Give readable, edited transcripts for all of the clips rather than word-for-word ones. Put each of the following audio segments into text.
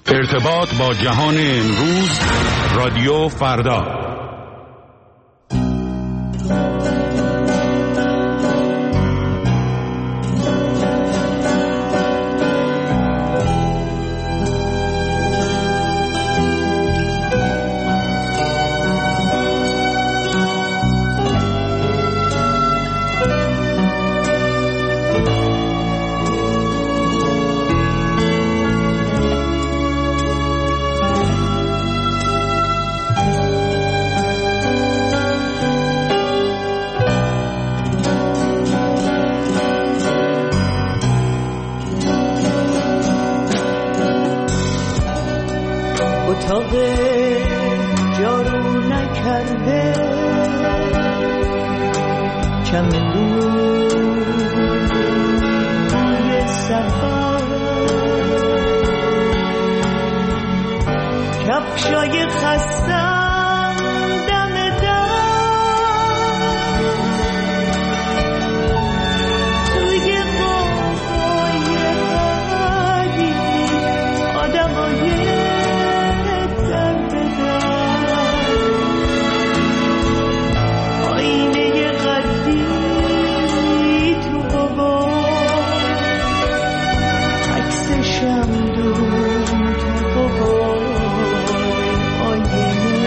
ارتباط با جهان امروز، رادیو فردا. اتاق جارو نکرده چمدونی سفر کفشای خستم دم در توی قوقای قدیمی آدمای عکسشم دو تو بابای آینه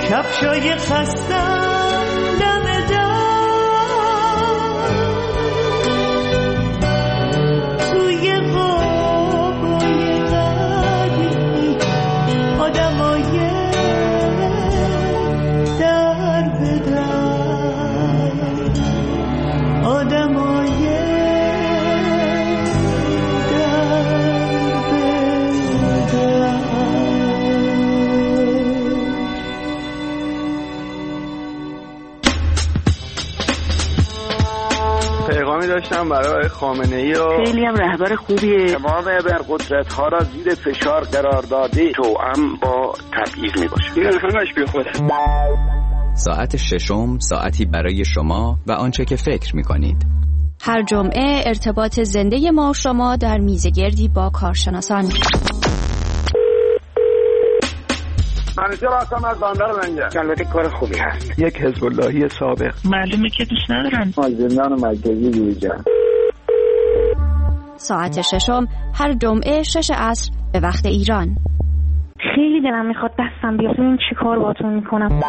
کفشای خستم دم در توی خوابای قدیمی آدمای در به در آدمای پیغامی داشتم برای خامنه‌ای و خیلی هم رهبر خوبیه. تمام ابرقدرت‌ها را زیر فشار قرار داده توأم با تبعیض میباشه. این همش بی خوده. ساعت ششم، ساعتی برای شما و آنچه که فکر می‌کنید. هر جمعه ارتباط زنده ما و شما در میزگردی با کارشناسان. منیجر هستم از بندر منجر. البته کار خوبی هست. یک حزب اللهی سابق. معلومه که دوست ندارن. از زندان مرکزی بیرون. ساعت ششم هر جمعه 6 عصر به وقت ایران. خیلی دلم میخواد دستم بیاد. این چی کار باتون میکنم؟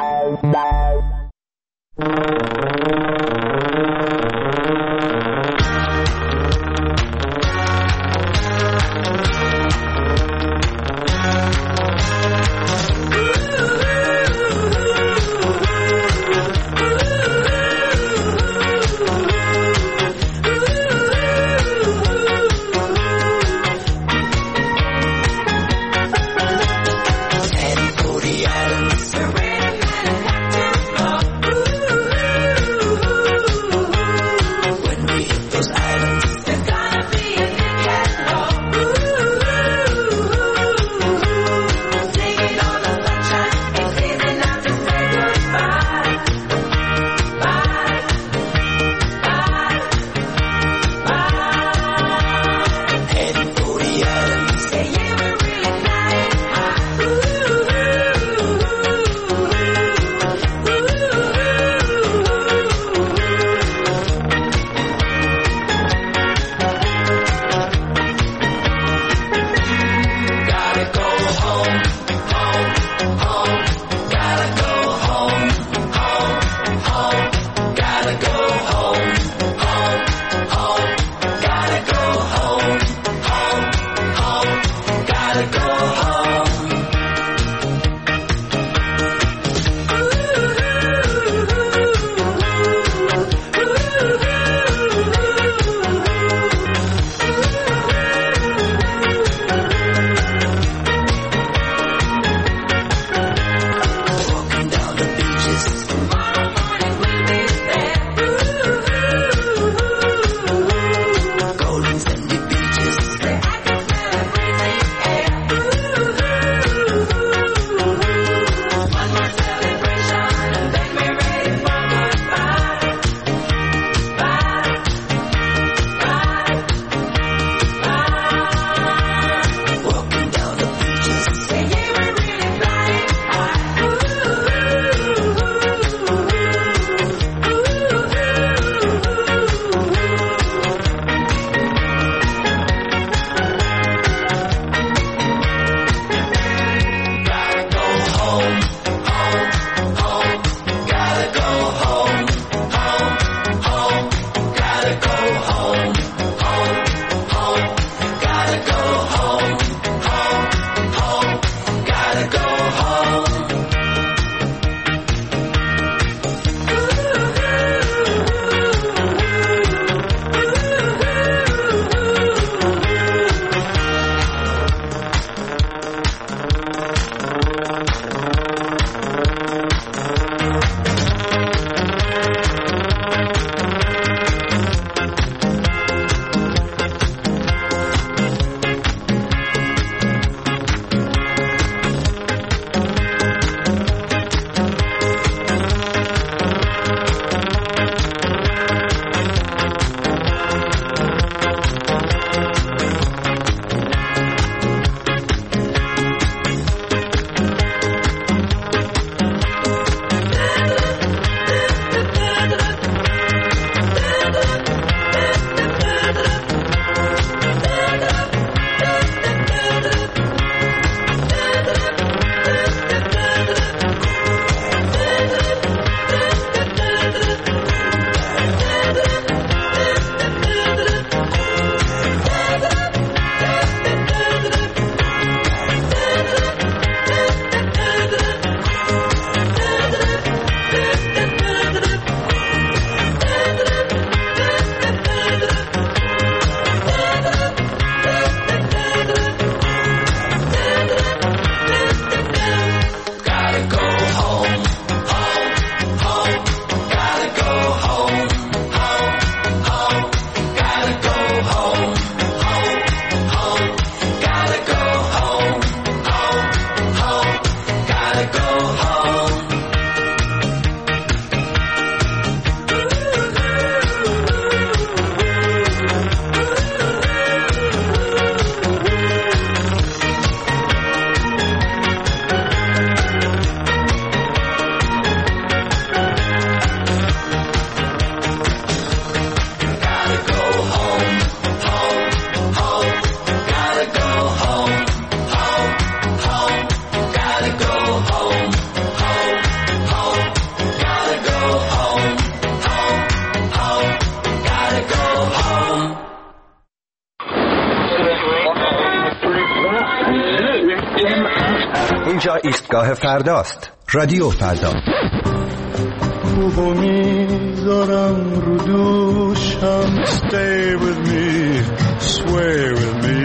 ایستگاه فرداست. رادیو فردا. خوبو میذارم رو دوشم. Stay with me, sway with me.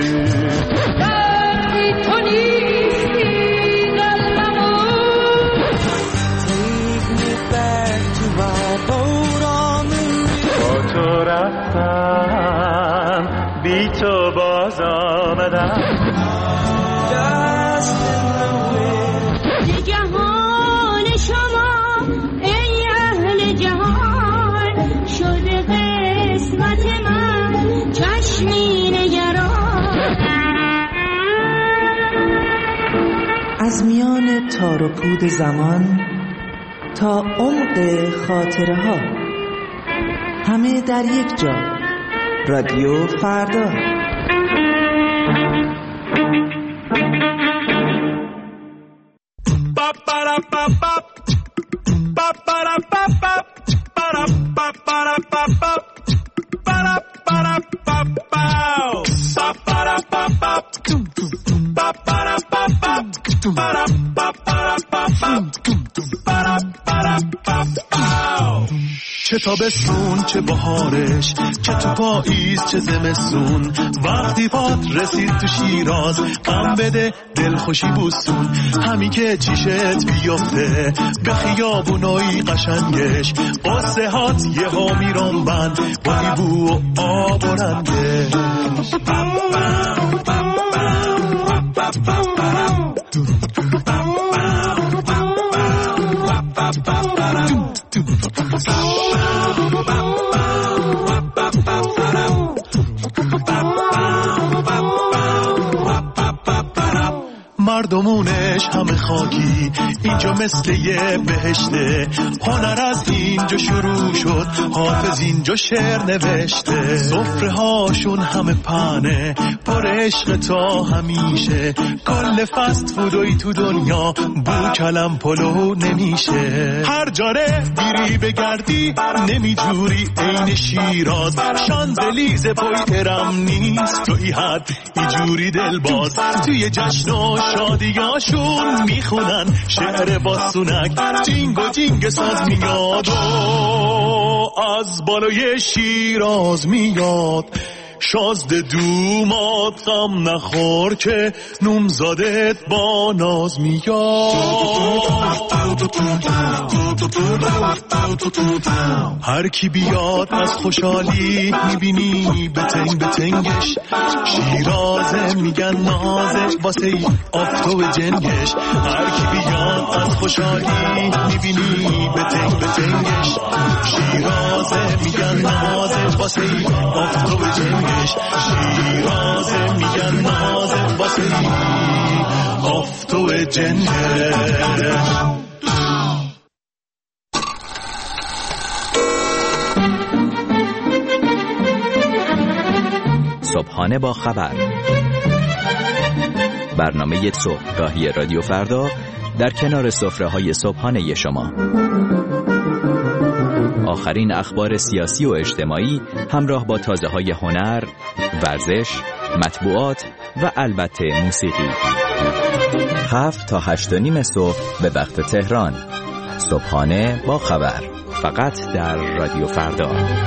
تو نیستی قلبمو. Take me back to my boat on the river. با تو رفتم بی تو باز آمدم. جهان شما ای اهل جهان شده قسمت من چشمی نگران. از میان تار و پود زمان تا عمق خاطره ها، همه در یک جا. رادیو فردا. چه تابستون چه بهارش، چه تو پاییز چه زمستون، وقتی پات رسید تو شیراز غم بده دلخوشی بوستون. همی که چیشت بیفته به خیابونای قشنگش، قصه هات یه ها میرون بند با بو و آب و رنگش. مردمونش همه خاکی، اینجا مثل یه بهشته. هنر از اینجا شروع شد، حافظ اینجا شعر نوشته. سفره هاشون همه پنه پر عشق تا همیشه. کل فست فودوی تو دنیا بو کلم پلو نمیشه. هر جاره بیری بگردی نمیجوری عین شیراز. شانزلیزه پای ارم نیست توی حد ایجوری دل باز. توی جشن و شادیاشون میخونن شعر باسونک، جینگ و جینگ ساز میاد و از بالای شیراز میاد. شازده دومات غم نخور که نومزادت با ناز میاد. هر کی بیاد از خوشحالی میبینی بتنگ بتنگش. شیرازه میگن نازه واسه آفتاب جنگش. هر کی بیاد از خوشحالی میبینی بتنگ بتنگش. شیرازه میگن نازه واسه آفتاب جنگش. شیرازه میگن نازه واسه آفتاب جنگش. صبحانه با خبر، برنامه صبحگاهی رادیو فردا در کنار سفره‌های صبحانه شما. آخرین اخبار سیاسی و اجتماعی همراه با تازه‌های هنر، ورزش، مطبوعات و البته موسیقی. 7 تا 8:30 صبح به وقت تهران. صبحانه با خبر، فقط در رادیو فردا.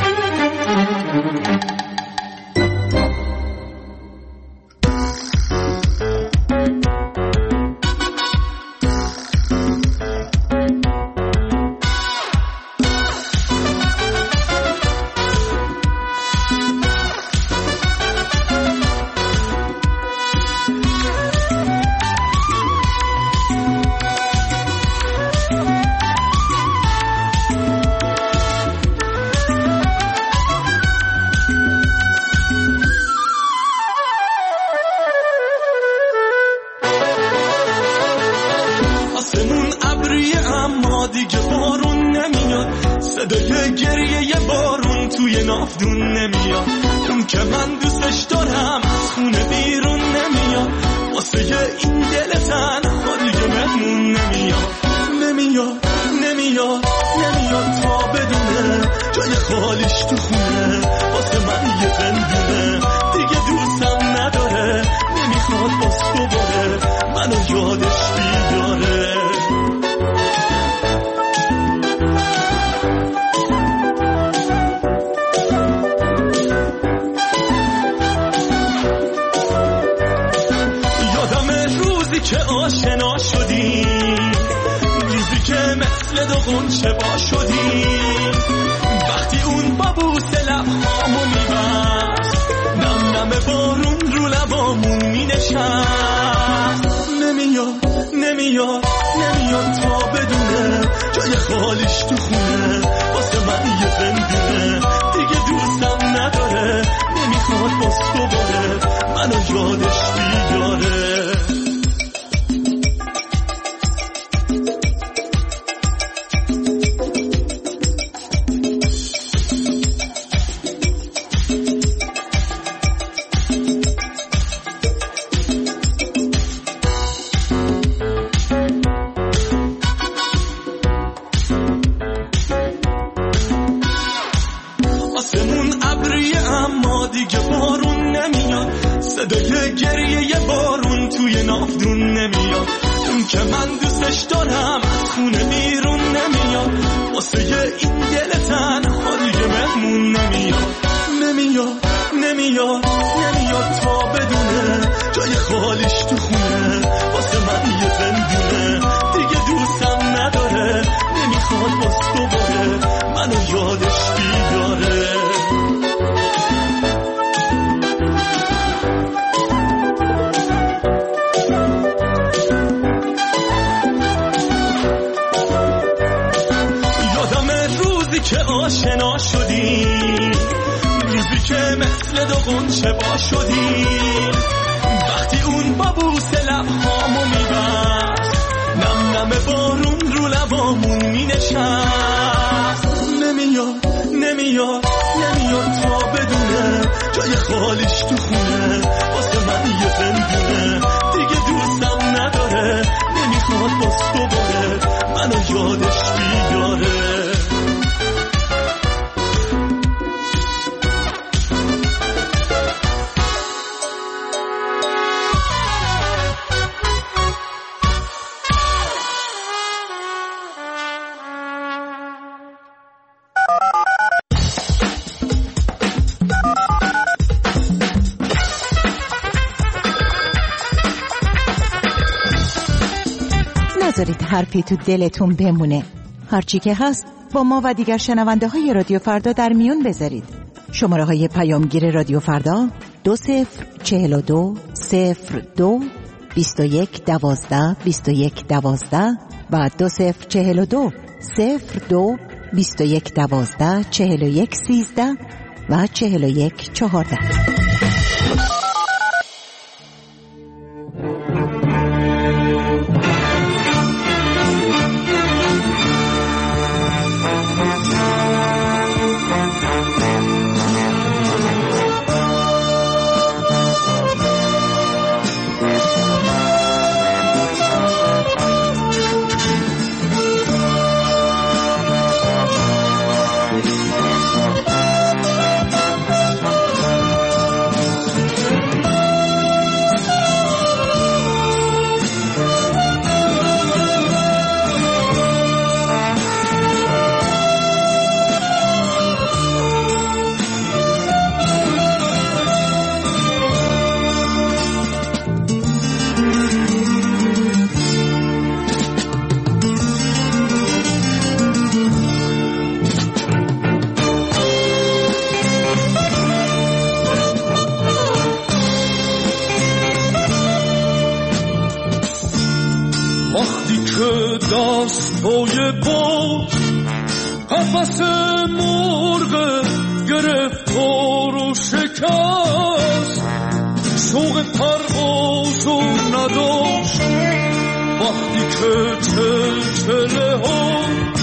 صدای گریه بارون توی نافدون نمیاد. اون که من دوستش دارم از خونه بیرون نمیاد. واسه این دل تنها دیگه مهمون نمیاد. نمیاد تا بدونه جای خالیش تو خونه. واسه من یه زندونه دیگه دوستم نداره. نمیخواد باز دوباره منو یادش بیاره. مثل دو غنچه با شدیم وقتی اون با بوسه لبهامو میبست نم نم بارون رو لبامون مینشست نمیاد تا بدونه جای خالیش تو خونه واسه من یه زندونه دیگه دوستم نداره نمیخواد باز دوباره منو یادش بیاره صدای گریه بارون توی نافدون نمیاد اون که من دوستش دارم از خونه بیرون نمیاد واسه این دل تنها دیگه مهمون نمیاد تا بدونه جای خالیش تو خونه واسه من یه زندونه دیگه دوستم نداره نمیخواد باز دوباره منو یادش بیاره که آشنا شدیم روزی که مثل دو غنچه با شدیم وقتی اون با بوسه لبهامو میبست نم نم بارون رو لبامون مینشست نمیاد تا بدونه جای خالیش تو خونه واسه من یه زندونه دیگه دوستم نداره نمیخواد باز دوباره منو یادش بیاره نذارید حرفی تو دلتون بمونه. هرچی که هست با ما و دیگر شنونده های رادیو فردا در میون بذارید. شماره های پیامگیر رادیو فردا 2042 02 21 12 21 12 و 2042 02 21 12 41 13 و 41 14. دست پای با قفس مرغ گرفتار و شکست شوق پرواز و نداشت وقتی که چلچله ها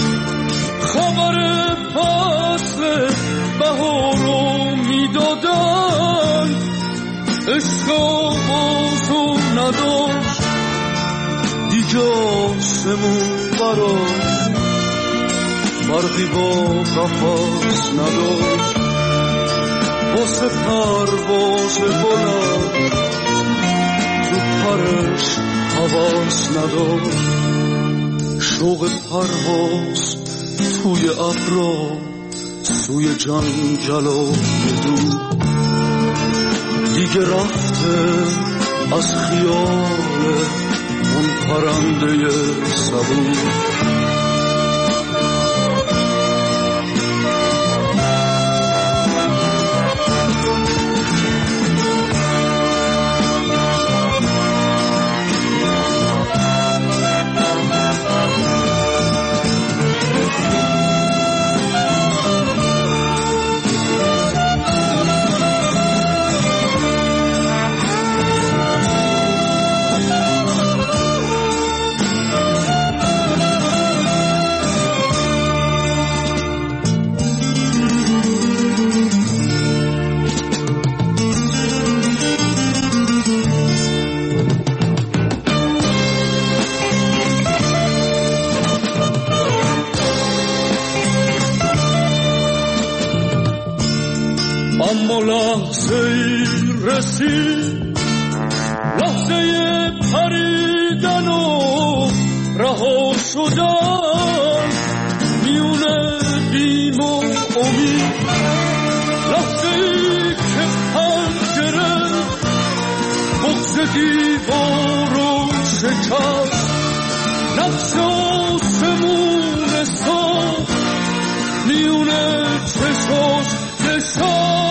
خبر فصل بهار رو میدادن عشق آواز و نداشت دیگه آسمون براش فرقی با قفس نداشت واسه پرواز بلند تو پرش حواس نداشت شوق پرواز توی ابرا سوی جنگل و دور دیگه رفته از خیال اون پرنده صبور اما لحظه رسید، لحظه پریدن و رها شدن میون بیم و امید، لحظه که پنجره بغض دیوار و شکست، نقش آسمون ساخت میون چشاش نشست.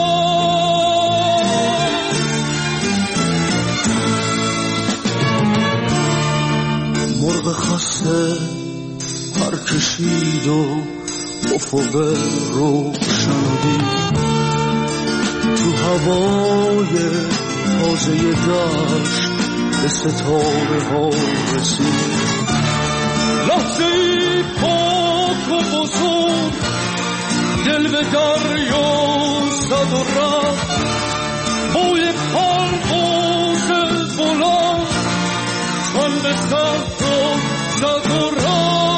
مرغ خسته پر کشید و افق روشن دید، تو هوای تازه دشت به ستاره ها رسید، لحظه پاک و بزرگ دل به دریا زد و رفت، بوی پرواز بلند چون به صحرا زد و رفت.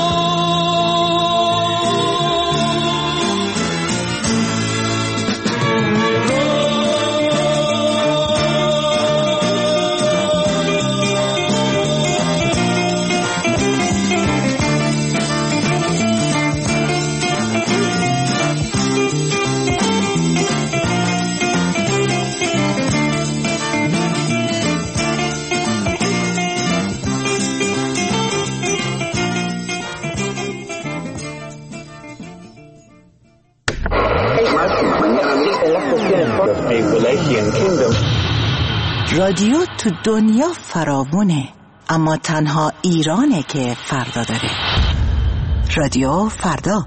رادیو تو دنیا فراوونه، اما تنها ایرانه که فردا داره. رادیو فردا.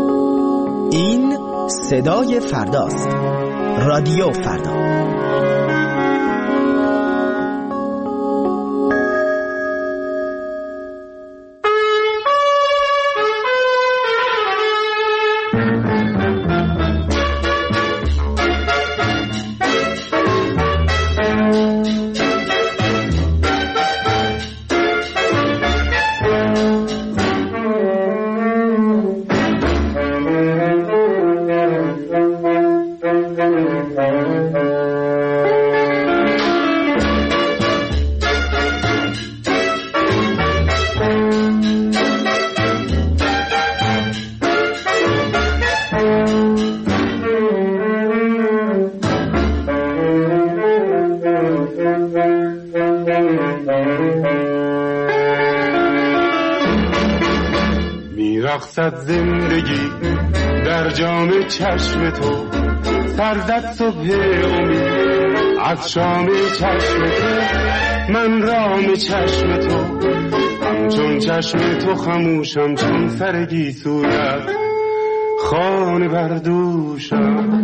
صدای فرداست. رادیو فردا. میرقصد زندگی در جام چشم تو، سر زد صبح امید از شام چشم تو، من رام چشم تو، همچون چشم تو خموشم چون سر گیسویت خانه بردوشم.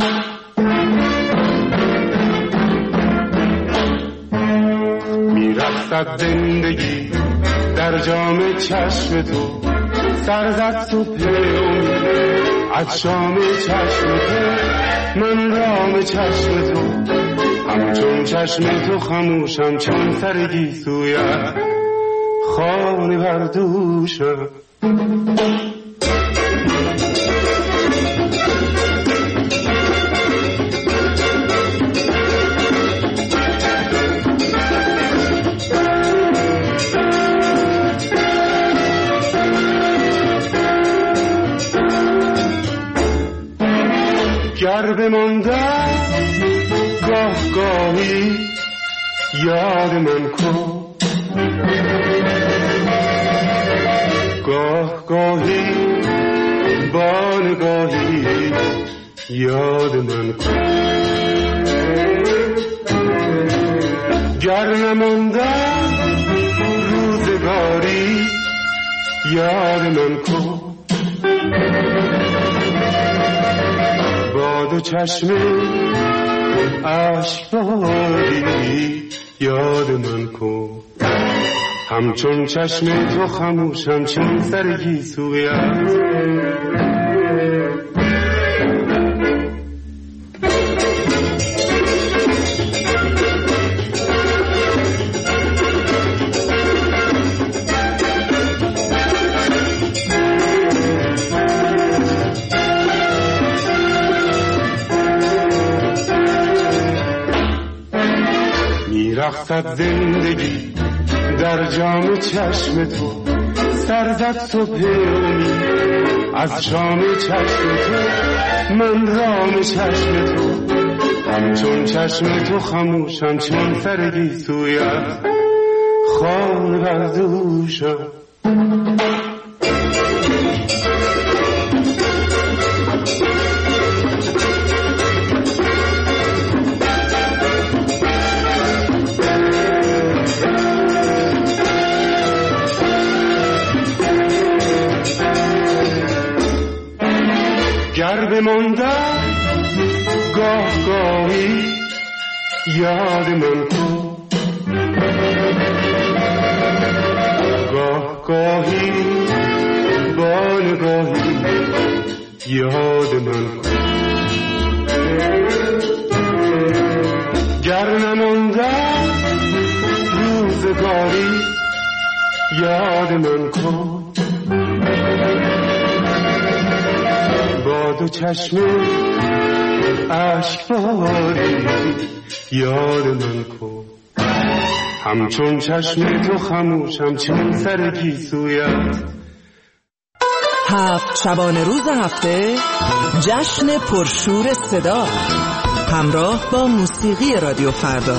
میرقصد زندگی در جام چشم تو، سر زد صبح امید از شام چشم تو، من رام چشم تو، همچون چشم تو خموشم چون سر گیسویت خانه بردوشم. گر بماندم گاه گاهی یاد من کن، گاه گاهی با نگاهی یاد من کن. گر نماندم روزگاری یاد من کن، با دو چشم اشکباری یاد من کن، همچون چشم تو خموشم چون سر گیسویت. میرقصد زندگی در جام چشم تو، سر زد صبح امید از شام چشم تو، من رام چشم تو، همچون چشم تو خموشم چون سر گیسویت خانه بردوشم. گر بماندم گاه گاهی یاد من کن، گاه گاهی با نگاهی یاد من کن. گر نماندم روزگاری یاد من کن، با دو چشم اشکباری یاد من کن، همچون چشم تو خموشم چون سر گیسویت. 7 شبانه روز هفته جشن پرشور صدا همراه با موسیقی رادیو فردا.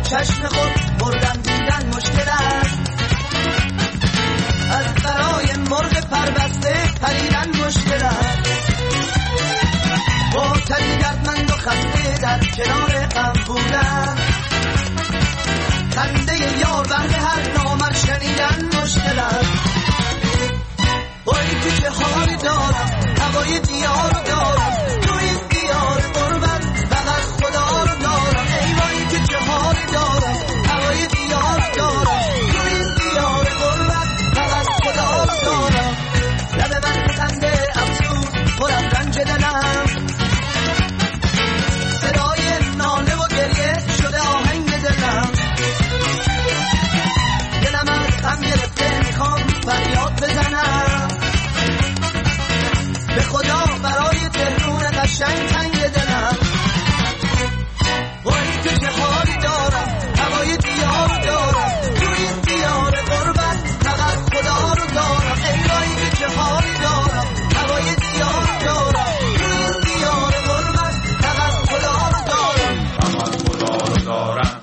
چشم خود بردن دیدن مشکل است، از برای مرغ پربسته پریدن مشکل است، با تری دردمند و خسته در کنار غم بودن، خنده یار بهر هر نامر شنیدن مشکل است. وای که چه حالی دارم، هوای دیار دارم، تو این دیار قربت فقط خدا رو دارم. ای وای که چه حالی دارم، هوای دیار دارم، تو این دیار قربت فقط خدا رو دارم. لب من خنده افسون پر از رنج دلم، صدای ناله و گریه شده آهنگ دلم. دلم از غم گرفته میخوام فریاد بزنم، به خدا برای تهرون قشنگ تنگ دلم. وای که چه حالی دارم، هوای دیار دارم، تو این دیار غربت فقط خدا رو دارم. ای وای که چه حالی دارم، هوای دیار دارم، تو این دیار غربت فقط خدا رو دارم، فقط خدا رو دارم.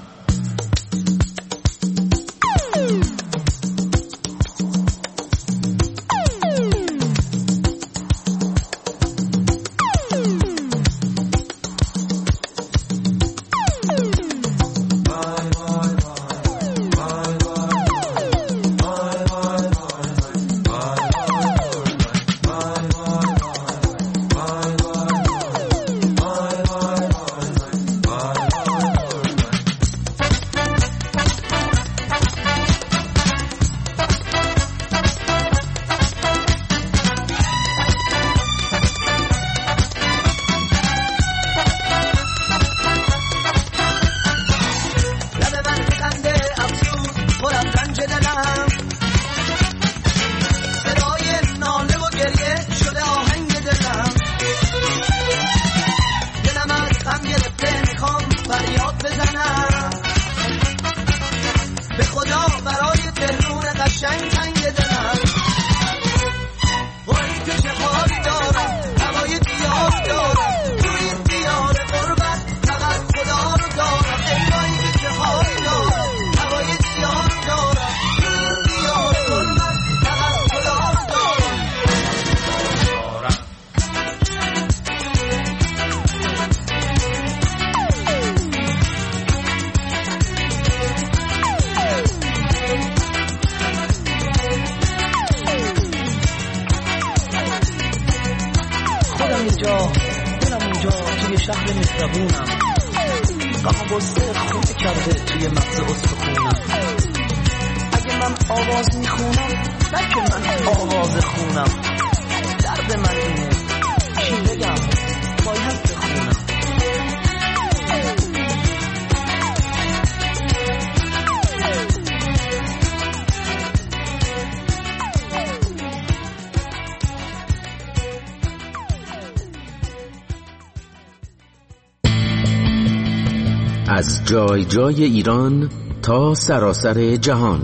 از جای جای ایران تا سراسر جهان،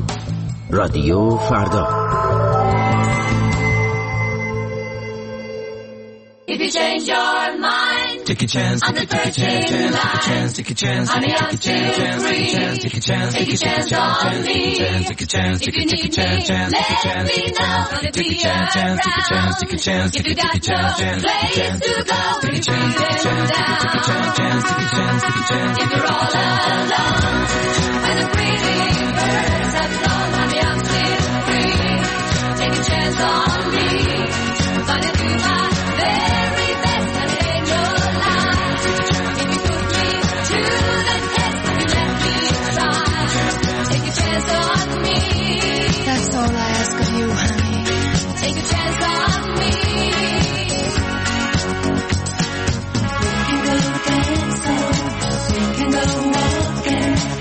رادیو فردا. If you change your mind, take a chance, take a chance, take a chance, take a chance, take a chance, take a chance, take a chance on me. Take a chance, take a chance, let me know. Take a chance, take a chance, take a chance, take a chance, place to go. Take a chance, take a chance, take a chance, take a chance, take a chance. If you're all alone, and the pretty birds have flown, honey, I'm still free. Take a chance on me, gonna do my very best and in your life. If you put me to the test, you let me try. Take a chance on me. That's all I ask of you, honey. Take a chance on me. We can go dancing, we can go walking.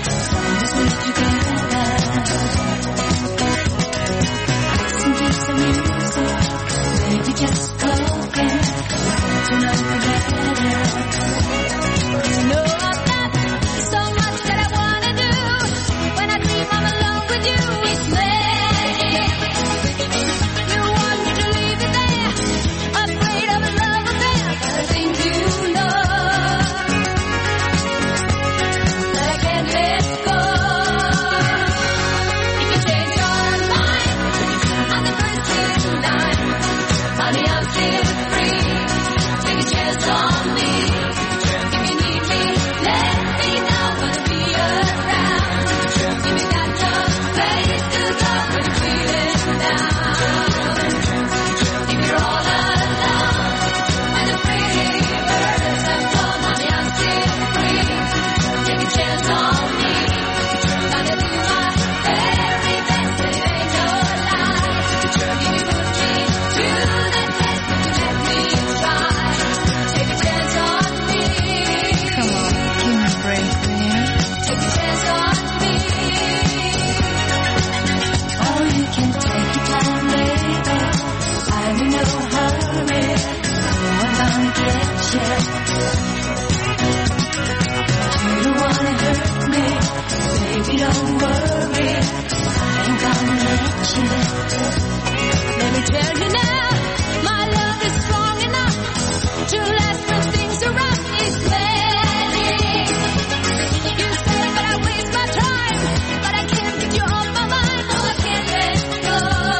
don't worry, I ain't gonna let you. Let me tell you now, my love is strong enough to last when things are rough. It's magic. You say that I waste my time, but I can't get you off my mind. No, I can't let go.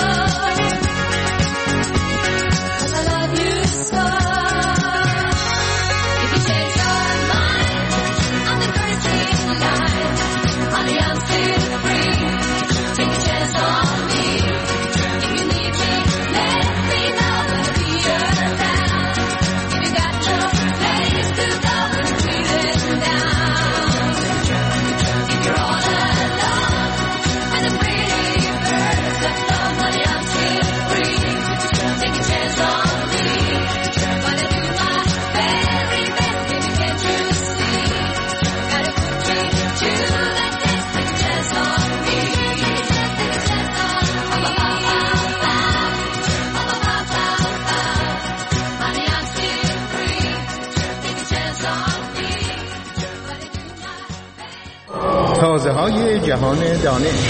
'Cause I love you so. If you change your mind, I'm the first in line. Honey, I'm still free. Take a chance on me. If you need me, let me know. I'll be around. If you got no place to go, I'm feeling down. If you're all alone with a pretty bird of song, honey, I'm still free. Take a chance on me. Gonna do my very best, baby, can't you see? Gotta put me to the test. Take a chance on me. Take a chance on me. Honey, I'm still free. Take a chance on me. تازه های جهان دانش.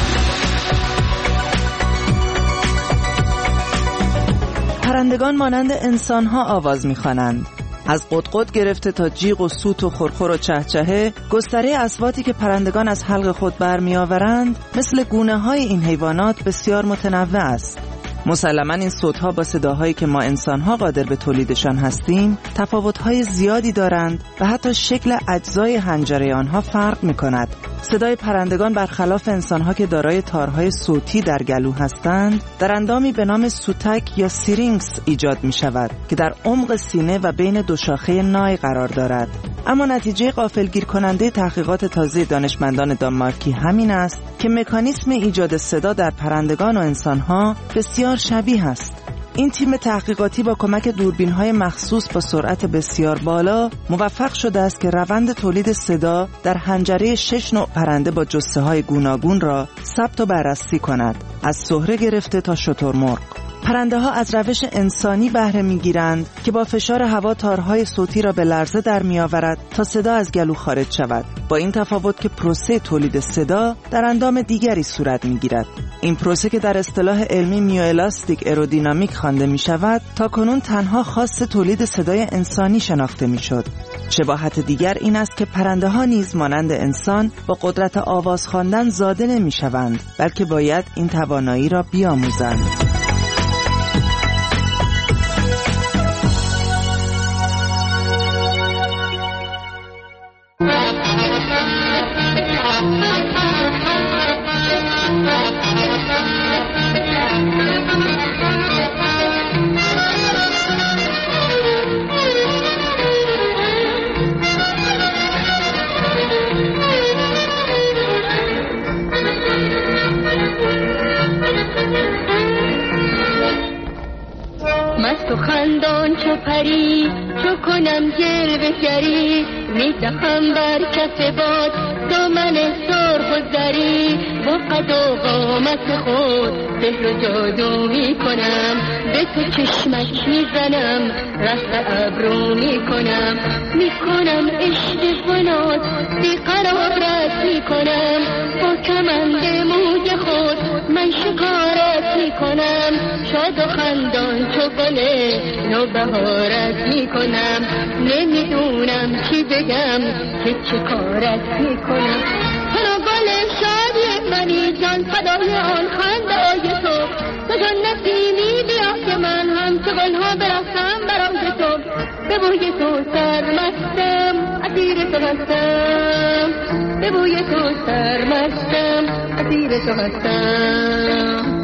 پرندگان مانند انسان‌ها آواز می‌خوانند. از قطقط گرفته تا جیغ و سوت و خرخر و چهچهه، گستره اصواتی که پرندگان از حلق خود برمی‌آورند مثل گونه‌های این حیوانات بسیار متنوع است. مسلماً این صوت‌ها با صداهایی که ما انسان‌ها قادر به تولیدشان هستیم تفاوت‌های زیادی دارند و حتی شکل اجزای حنجره آنها فرق می‌کند. صدای پرندگان برخلاف انسان‌ها که دارای تارهای صوتی در گلو هستند، در اندامی به نام سوتک یا سیرینکس ایجاد می‌شود که در عمق سینه و بین دو شاخه نای قرار دارد. اما نتیجه غافلگیر کننده تحقیقات تازه دانشمندان دانمارکی همین است که مکانیسم ایجاد صدا در پرندگان و انسان‌ها بسیار شبیه است. این تیم تحقیقاتی با کمک دوربین‌های مخصوص با سرعت بسیار بالا موفق شده است که روند تولید صدا در حنجره 6 نوع پرنده با جثه‌های گوناگون را ثبت و بررسی کند، از سهره گرفته تا شترمرغ. پرنده ها از روش انسانی بهره می‌گیرند که با فشار هوا تارهای صوتی را به لرزه در می‌آورد تا صدا از گلو خارج شود. با این تفاوت که پروسه تولید صدا در اندام دیگری صورت می‌گیرد. این پروسه که در اصطلاح علمی میوئلاستیک ایرودینامیک خوانده می‌شود، تاکنون تنها خاص تولید صدای انسانی شناخته می‌شد. شباهت دیگر این است که پرنده ها نیز مانند انسان با قدرت آواز خواندن زاده نمی‌شوند، بلکه باید این توانایی را بیاموزند. مست و خندان چو پری چو کنم جلوه گری میدهم بر کف باد دامن سرخ و زری با قد و قامت خود سحر و جادو میکنم به تو چشمک میزنم رفت ابرو میکنم عشق و ناز بیقرارت میکنم با کمند موج خود من شکارت میکنم شاد و خندان چو گل نوبهارت میکنم نمیدونم چی بگم که چه کارت میکنم تو گل شادی منی جان فدای آن خنده تو جان نسیمی بیا که من هم چه گلها برفتم برای تو به بوی تو سرمستم اسیر تو هستم به بوی تو سرمستم اسیر تو هستم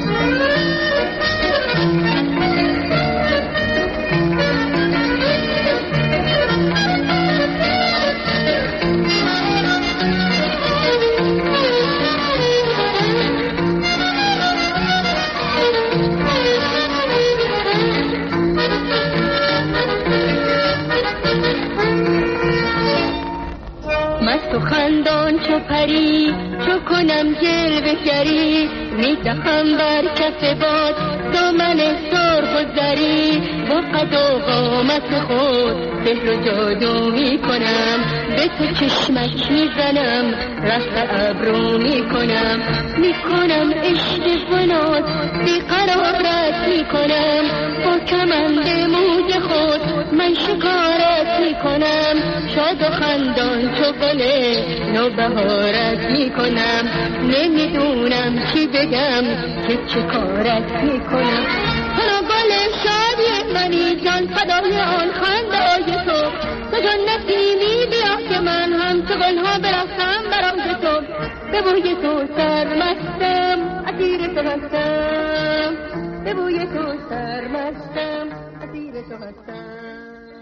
مست و خندان چو پری چو کنم جلوه گری میدهم بر کف باد دامن سرخ و گذری با قد و قامت خود سحر و جادو میکنم به تو چشمک میزنم رفت ابرو میکنم عشق فنات بیقرارت میکنم با کمند موج خود من شکارت میکنم شاد و خندان چو گل نوبهارت میکنم نمیدونم چی بگم که چه کارت میکنم تو گل شادی منی جان فدای آن خنده‌های تو جان نسیمی بیا که من هم تو گلها برفتم برای تو به بوی تو سرمستم اسیر تو هستم به بوی تو سرمستم اسیر تو هستم.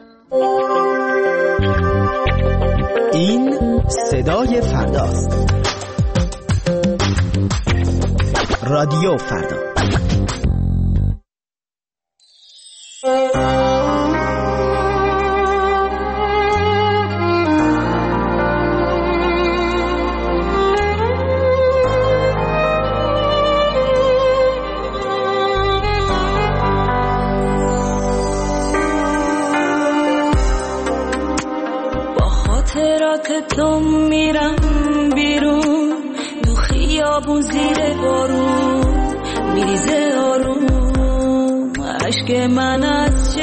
این صدای فرداست. رادیو فردا. تو میرم بیرون تو خیابون زیر بارون میریزه آروم عشق من از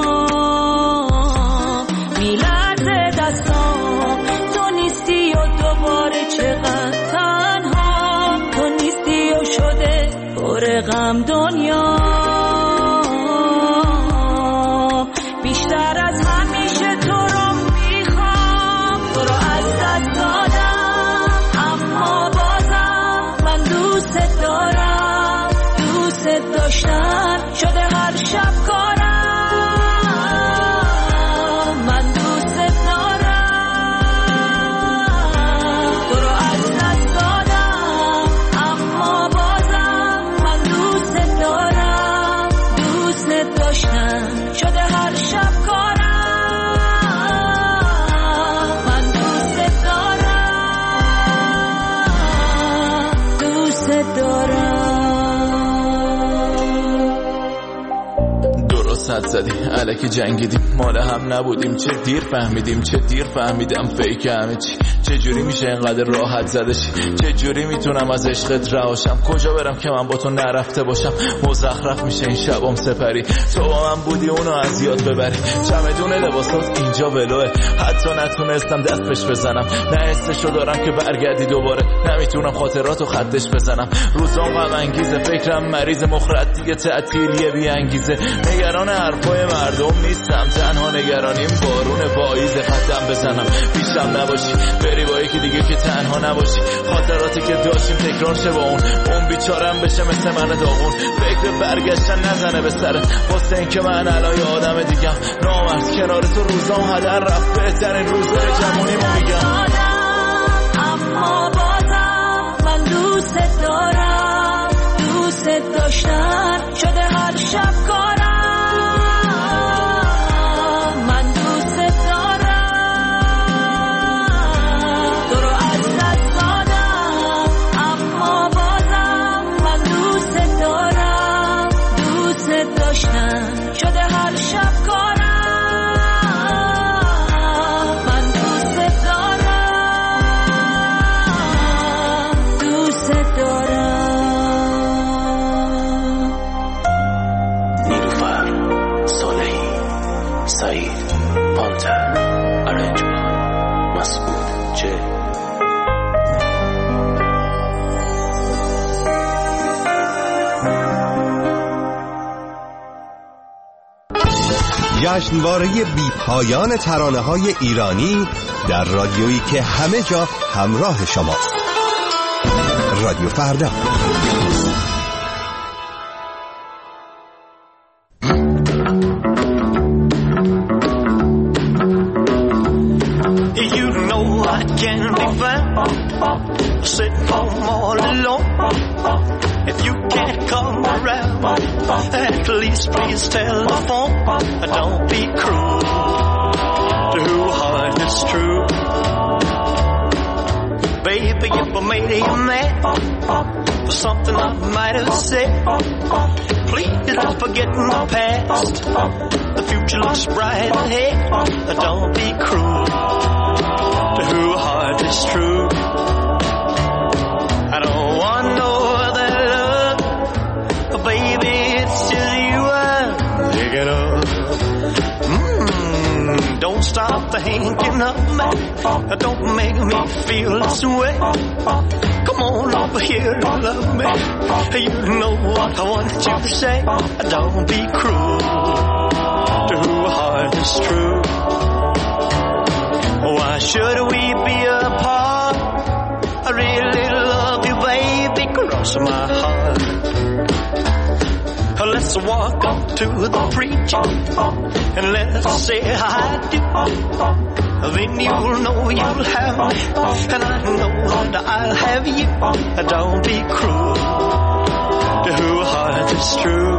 چشمام میلرزه دستام تو نیستی و دوباره چقدر تنها تو نیستی و شده پر غم دنیا بیشتر از همیشه تو رو داشتن شده هر شب کارم من دوست دارم تو رو از دست دادم اما بازم من دوست دارم دوست داشتن شده هر شب کارم من دوست دارم دوست دارم. صد زدی الکی جنگیدیم مال هم نبودیم چه دیر فهمیدیم چه دیر فهمیدم فیک همه چی چه جوری میشه اینقدر راحت زده شی چه جوری میتونم از عشقت رهاشم کجا برم که من با تو نرفته باشم مزخرف میشه این شبام سپری تو با من بودی اونو از یاد ببری چمدون لباسات اینجا ولوه حتی نتونستم دست بهش بزنم نه حسشو دارم که برگردی دوباره نمیتونم خاطراتو خطش بزنم روزام غم انگیزه فکرم مریض مخرد دیگه تعطیلیه بی انگیزه نگران حرفای مردم نیستم تنها نگرانیم بارون پاییز قدم بزنم پیشم نباشی بری با یکی دیگه که تنها نباشی خاطراتی که داشتیم تکرار شه با اون بیچارم بشه مثل من داغون فکر برگشتن نزنه به سرت واسه این که من الان آدم دیگم نامرد کنار تو روزام هدر رفت بهترین روزای جوونیمو میگم اما بازم من دوست دارم دوست داشتن شده هر شب کارم شده هر شب کارم من دوست دارم دوست دارم. نیلوفر صالحی سعید پانتر ارنجمان مسعود چه جشنواره بی پایان ترانه‌های ایرانی در رادیویی که همه جا همراه شماست. رادیو فردا. You know I can't be found sitting home all alone. If you can't come around, at least please tell the phone. Don't be cruel to who heart is true. Baby, if I made you mad for something I might have said, Please don't forget the past. The future looks bright ahead. Don't be cruel to whose heart is true. I don't want no other love, but baby, it's just you I'm thinking of. Don't stop thinking of me. Don't make me feel this way. Come on over here and love me. You know what I want you to say. Don't be cruel to whose heart is true. Why should we be apart? I really love you, baby, cross my heart. Let's walk up to the preacher and let's say I do. Then you'll know you'll have me, and I know that I'll have you. Don't be cruel to whose heart is true.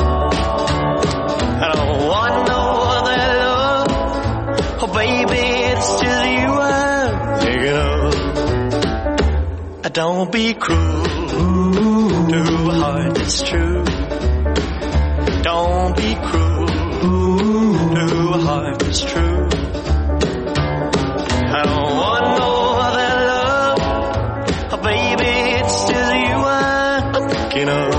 I don't want no other love. Oh baby, it's just you I'm thinking of. Don't be cruel to whose heart is true. Don't be cruel to whose heart is true. I don't want no other love. Oh baby, it's just you I'm thinking of.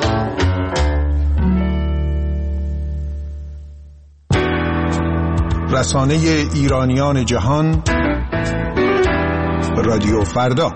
رسانه ایرانیان جهان، رادیو فردا.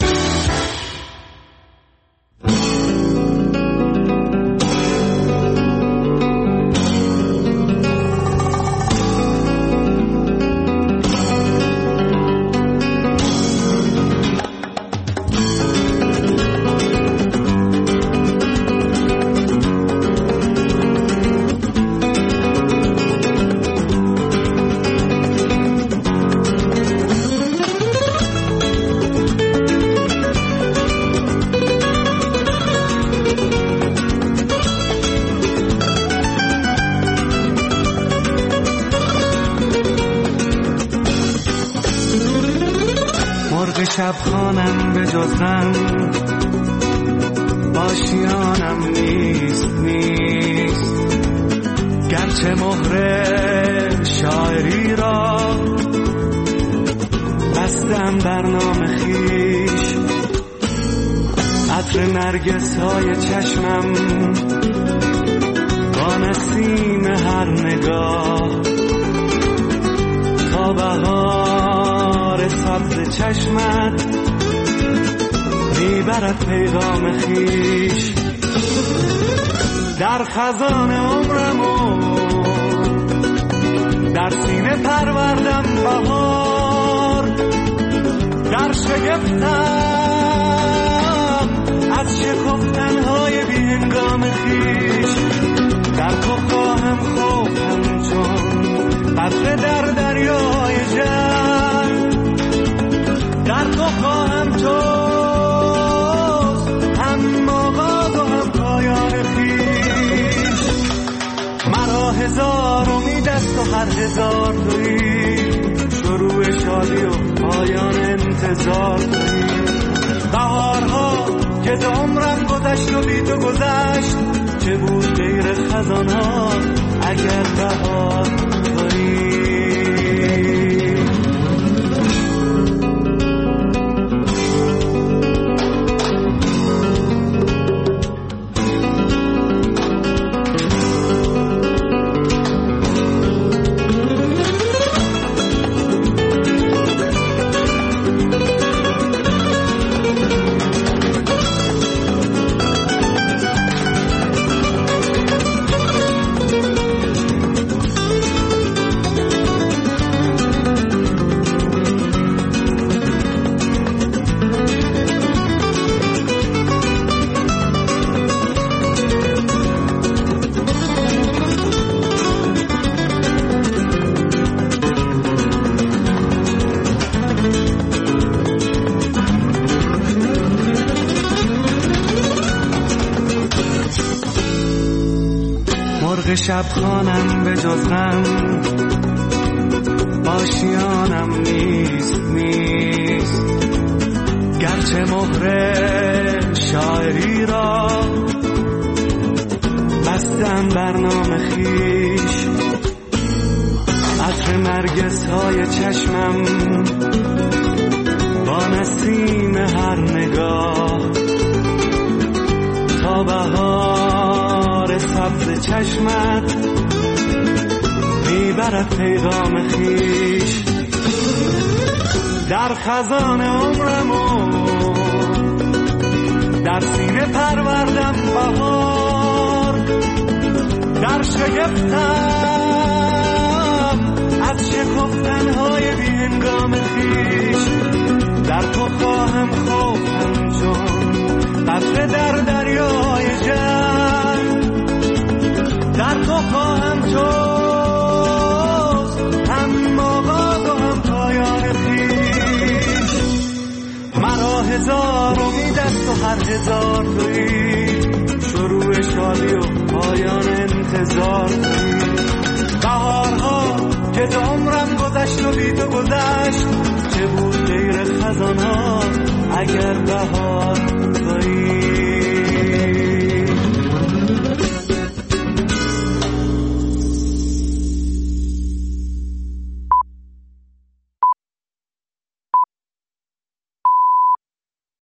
شب خانم به جز غم آشیانم نیست گرچه مهر شاعری را بستم بر نام خویش عطر نرگس های چشمم با نسیم هر نگاه تا بهار سبز چشمت میبرد پیغام خویش در خزان عمرمو در سینه پروردم بهار در شگفتم از شکفتنهای بی هنگام خویش در تو خواهم خوفتم چون قطره در دریای جنگ در تو خواهم جز هم آغاز و هم پایان خویش مرا هزار امید است و هر هزار تویی شروع شادی و پایان انتظار تویی بهارها که ز عمرم گذشت و بی تو گذشت چه بود غیر خزانها اگر بهار تویی شب خانم به جز غم آشیانم نیست گرچه مهر شاعری را گفتم برنامه خیش، عطر نرگس های چشمم با نسیم هر نگاه، تا بهار سبز چشمت میبرد پیغام خیش. در خزان عمرمو در سینه پروردم بهار، در شگفتم از شکفتنهای بی هنگام خیش. در تو خواهم خوفتم جان قطره در دریای جنگ، در تو خواهم جز هم آغاز و هم پایان خیش. مرا هزار امید است و هر هزار تویی، شروع شادی و پایان انتظار تویی. بهارها که تو عمرم گذشت و بی تو گذشت، چه بود غیر خزانها اگر بهار